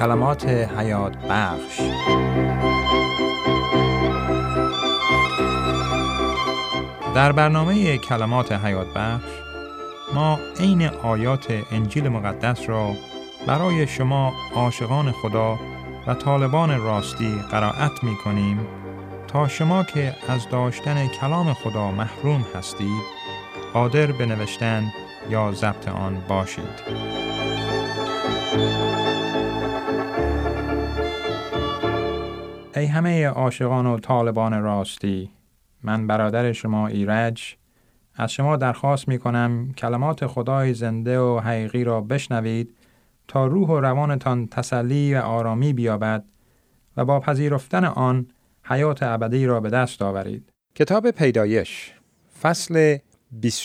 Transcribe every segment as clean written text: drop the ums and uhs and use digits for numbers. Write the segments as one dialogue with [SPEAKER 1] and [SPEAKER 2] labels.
[SPEAKER 1] کلمات حیات بخش. در برنامه کلمات حیات بخش ما عین آیات انجیل مقدس را برای شما عاشقان خدا و طالبان راستی قرائت می کنیم تا شما که از داشتن کلام خدا محروم هستید قادر به نوشتن یا ضبط آن باشید. ای همه عاشقان و طالبان راستی، من برادر شما ایرج از شما درخواست می کنم کلمات خدای زنده و حقیقی را بشنوید تا روح و روانتان تسلی و آرامی بیابد و با پذیرفتن آن حیات ابدی را به دست آورید. کتاب پیدایش فصل 20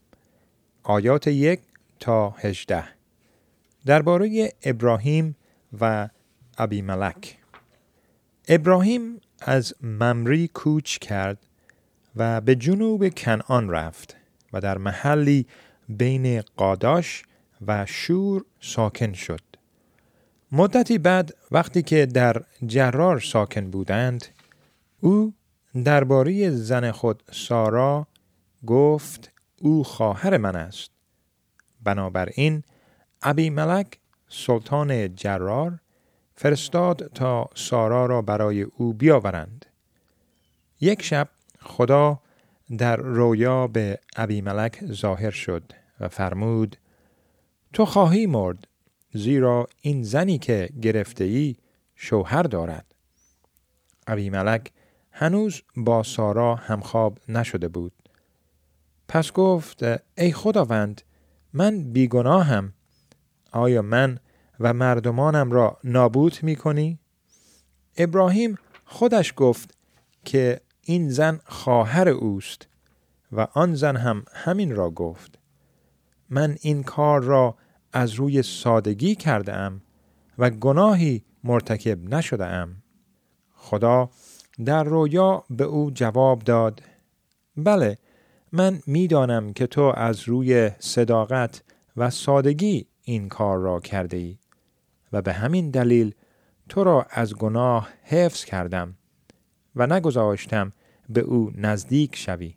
[SPEAKER 1] آیات 1 تا 18 درباره ابراهیم و ابیملک. ابراهیم از ممری کوچ کرد و به جنوب کنعان رفت و در محلی بین قاداش و شور ساکن شد. مدتی بعد وقتی که در جرار ساکن بودند، او درباره زن خود سارا گفت او خواهر من است. بنابراین ابیملک سلطان جرار فرستاد تا سارا را برای او بیاورند. یک شب خدا در رویا به ابیملک ظاهر شد و فرمود تو خواهی مرد، زیرا این زنی که گرفته‌ای شوهر دارد. ابیملک هنوز با سارا همخواب نشده بود. پس گفت ای خداوند، من بیگناهم. آیا من و مردمانم را نابود می کنی؟ ابراهیم خودش گفت که این زن خواهر اوست و آن زن هم همین را گفت. من این کار را از روی سادگی کرده ام و گناهی مرتکب نشده ام. خدا در رویا به او جواب داد بله، من می دانم که تو از روی صداقت و سادگی این کار را کرده ای و به همین دلیل تو را از گناه حفظ کردم و نگذاشتم به او نزدیک شوی.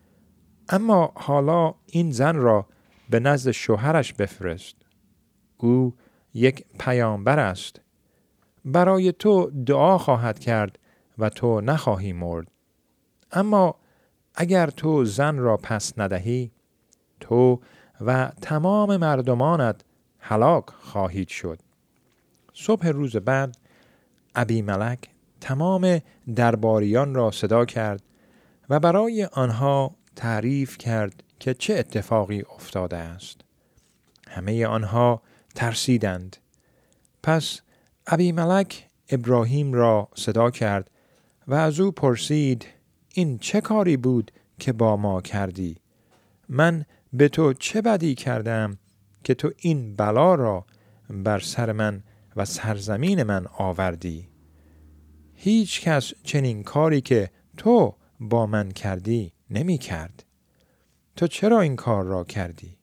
[SPEAKER 1] اما حالا این زن را به نزد شوهرش بفرست. او یک پیامبر است. برای تو دعا خواهد کرد و تو نخواهی مرد. اما اگر تو زن را پس ندهی، تو و تمام مردمانت هلاک خواهید شد. صبح روز بعد ابیملک تمام درباریان را صدا کرد و برای آنها تعریف کرد که چه اتفاقی افتاده است. همه آنها ترسیدند. پس ابیملک ابراهیم را صدا کرد و از او پرسید این چه کاری بود که با ما کردی؟ من به تو چه بدی کردم که تو این بلا را بر سر من و سرزمین من آوردی؟ هیچ کس چنین کاری که تو با من کردی نمی کرد. تو چرا این کار را کردی؟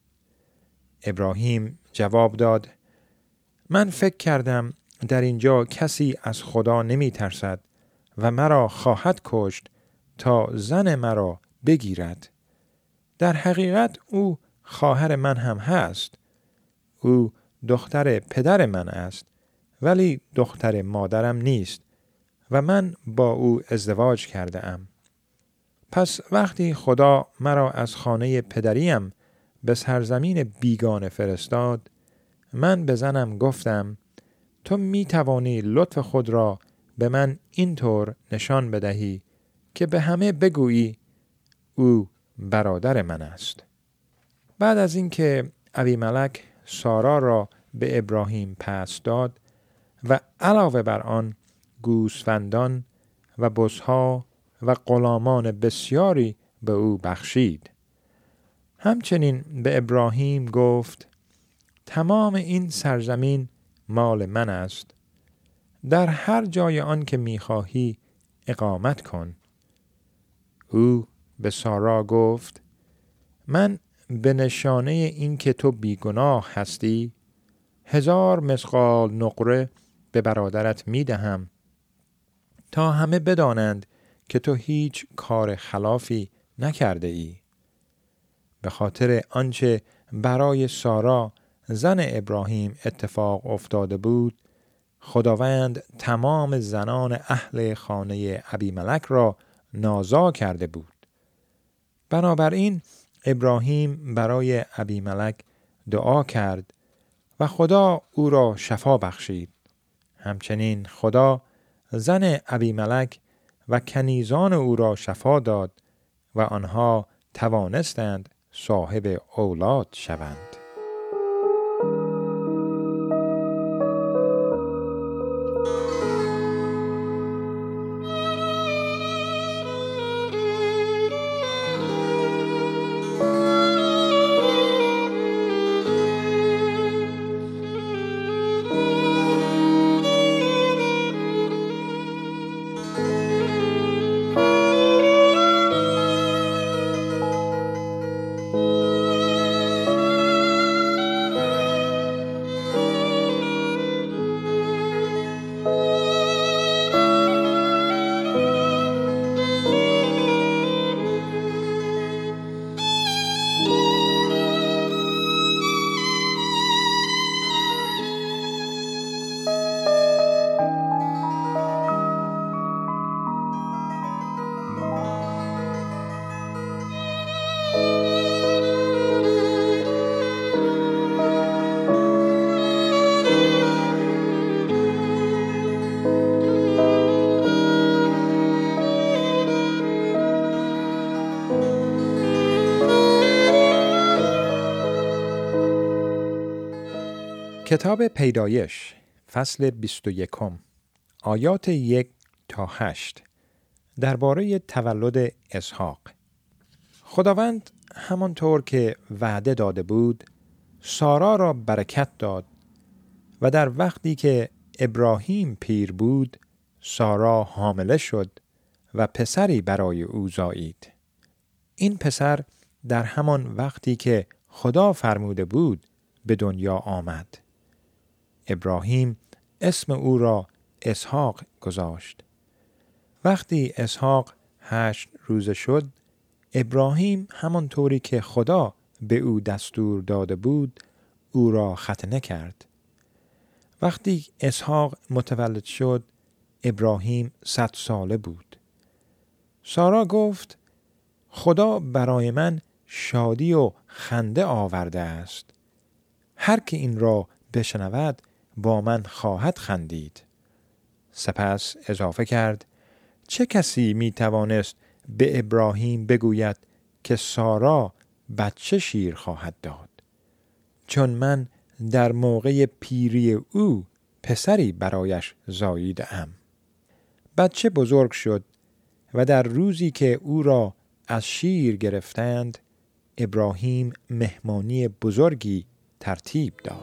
[SPEAKER 1] ابراهیم جواب داد من فکر کردم در اینجا کسی از خدا نمی ترسد و مرا خواهد کشت تا زن مرا بگیرد. در حقیقت او خواهر من هم هست. او دختر پدر من است، ولی دختر مادرم نیست و من با او ازدواج کرده ام. پس وقتی خدا مرا از خانه پدریم به سرزمین بیگانه فرستاد، من به زنم گفتم تو می توانی لطف خود را به من اینطور نشان بدهی که به همه بگویی او برادر من است. بعد از اینکه ابیملک سارا را به ابراهیم پس داد و علاوه بر آن گوسفندان و بزها و غلامان بسیاری به او بخشید. همچنین به ابراهیم گفت تمام این سرزمین مال من است. در هر جای آن که می‌خواهی اقامت کن. او به سارا گفت من به نشانه این که تو بیگناه هستی 1000 مثقال نقره
[SPEAKER 2] به برادرت می دهم تا همه بدانند که تو هیچ کار خلافی نکرده ای. به خاطر آنچه برای سارا زن ابراهیم اتفاق افتاده بود، خداوند تمام زنان اهل خانه ابیملک را نازا کرده بود. بنابراین ابراهیم برای ابیملک دعا کرد و خدا او را شفا بخشید. همچنین خدا زن ابیملک و کنیزان او را شفا داد و آنها توانستند صاحب اولاد شوند. کتاب پیدایش فصل 21 آیات 1 تا 8 درباره تولد اسحاق. خداوند همانطور که وعده داده بود سارا را برکت داد و در وقتی که ابراهیم پیر بود سارا حامله شد و پسری برای او زایید. این پسر در همان وقتی که خدا فرموده بود به دنیا آمد. ابراهیم اسم او را اسحاق گذاشت. وقتی اسحاق 8 روزه شد، ابراهیم همانطوری که خدا به او دستور داده بود، او را ختنه کرد. وقتی اسحاق متولد شد، ابراهیم 100 ساله بود. سارا گفت: خدا برای من شادی و خنده آورده است. هر که این را بشنود با من خواهد خندید. سپس اضافه کرد: چه کسی می توانست به ابراهیم بگوید که سارا بچه شیر خواهد داد؟ چون من در موقع پیری او پسری برایش زاییدم. بچه بزرگ شد و در روزی که او را از شیر گرفتند، ابراهیم مهمانی بزرگی ترتیب داد.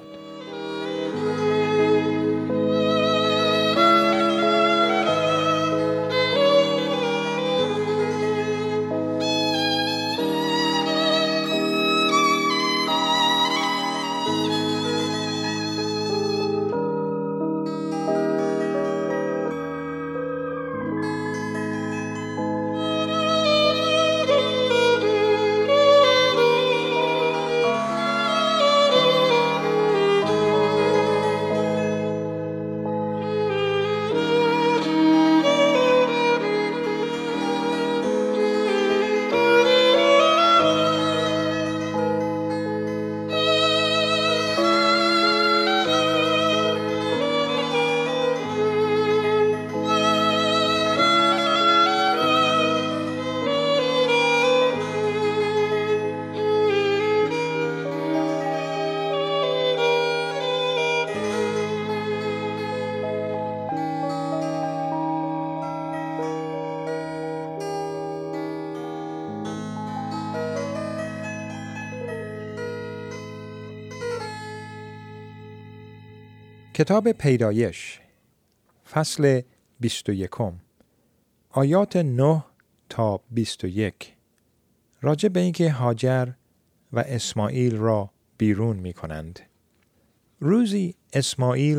[SPEAKER 2] کتاب پیدایش فصل 21 آیات 9 تا 21 راجع به اینکه هاجر و اسماعیل را بیرون می کنند. روزی اسماعیل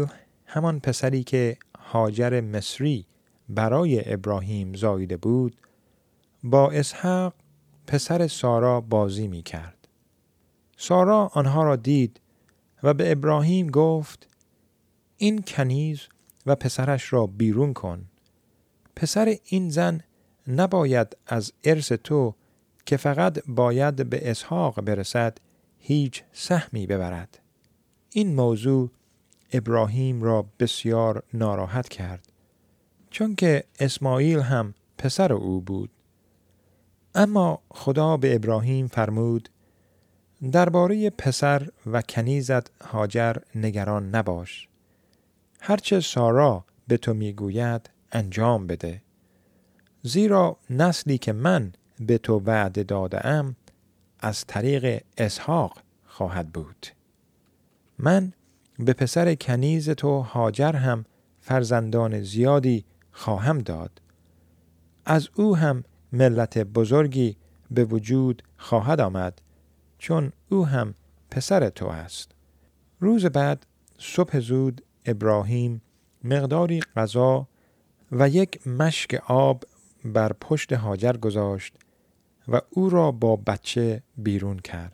[SPEAKER 2] همان پسری که هاجر مصری برای ابراهیم زاییده بود، با اسحاق پسر سارا بازی می کرد. سارا آنها را دید و به ابراهیم گفت: این کنیز و پسرش را بیرون کن. پسر این زن نباید از ارث تو که فقط باید به اسحاق برسد هیچ سهمی ببرد. این موضوع ابراهیم را بسیار ناراحت کرد، چون که اسماعیل هم پسر او بود. اما خدا به ابراهیم فرمود: درباره پسر و کنیزت هاجر نگران نباش. هرچه سارا به تو میگوید انجام بده، زیرا نسلی که من به تو وعده دادم از طریق اسحاق خواهد بود. من به پسر کنیز تو هاجر هم فرزندان زیادی خواهم داد. از او هم ملت بزرگی به وجود خواهد آمد، چون او هم پسر تو است. روز بعد صبح زود ابراهیم مقداری غذا و یک مشک آب بر پشت هاجر گذاشت و او را با بچه بیرون کرد.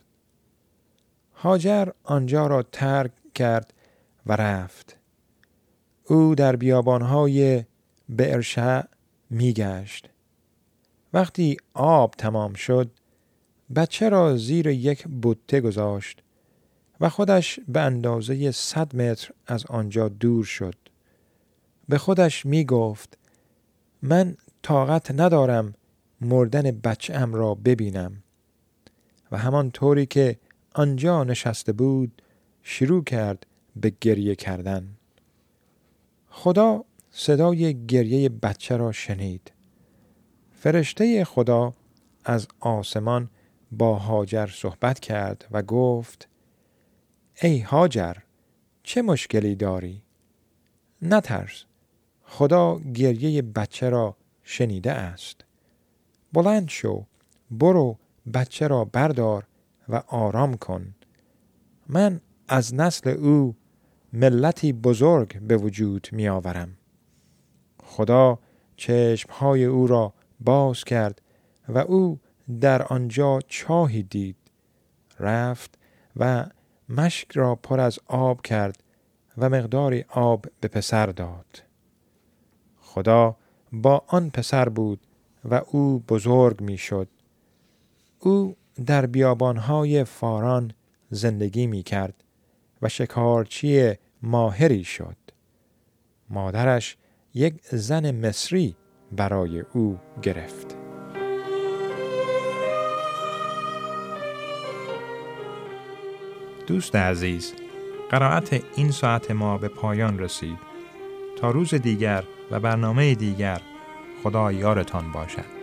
[SPEAKER 2] هاجر آنجا را ترک کرد و رفت. او در بیابانهای بئرشع میگشت. وقتی آب تمام شد، بچه را زیر یک بوته گذاشت و خودش به اندازه 100 متر از آنجا دور شد. به خودش می گفت: من طاقت ندارم مردن بچه‌ام را ببینم. و همان طوری که آنجا نشسته بود شروع کرد به گریه کردن. خدا صدای گریه بچه را شنید. فرشته خدا از آسمان با هاجر صحبت کرد و گفت: ای هاجر، چه مشکلی داری؟ نترس، خدا گریه بچه را شنیده است. بلند شو، برو بچه را بردار و آرام کن. من از نسل او ملتی بزرگ به وجود می آورم. خدا چشمهای او را باز کرد و او در آنجا چاهی دید. رفت و مشک را پر از آب کرد و مقداری آب به پسر داد. خدا با آن پسر بود و او بزرگ می شد. او در بیابانهای فاران زندگی می کرد و شکارچی ماهری شد. مادرش یک زن مصری برای او گرفت.
[SPEAKER 1] دوست عزیز، قرائت این ساعت ما به پایان رسید. تا روز دیگر و برنامه دیگر، خدا یارتان باشد.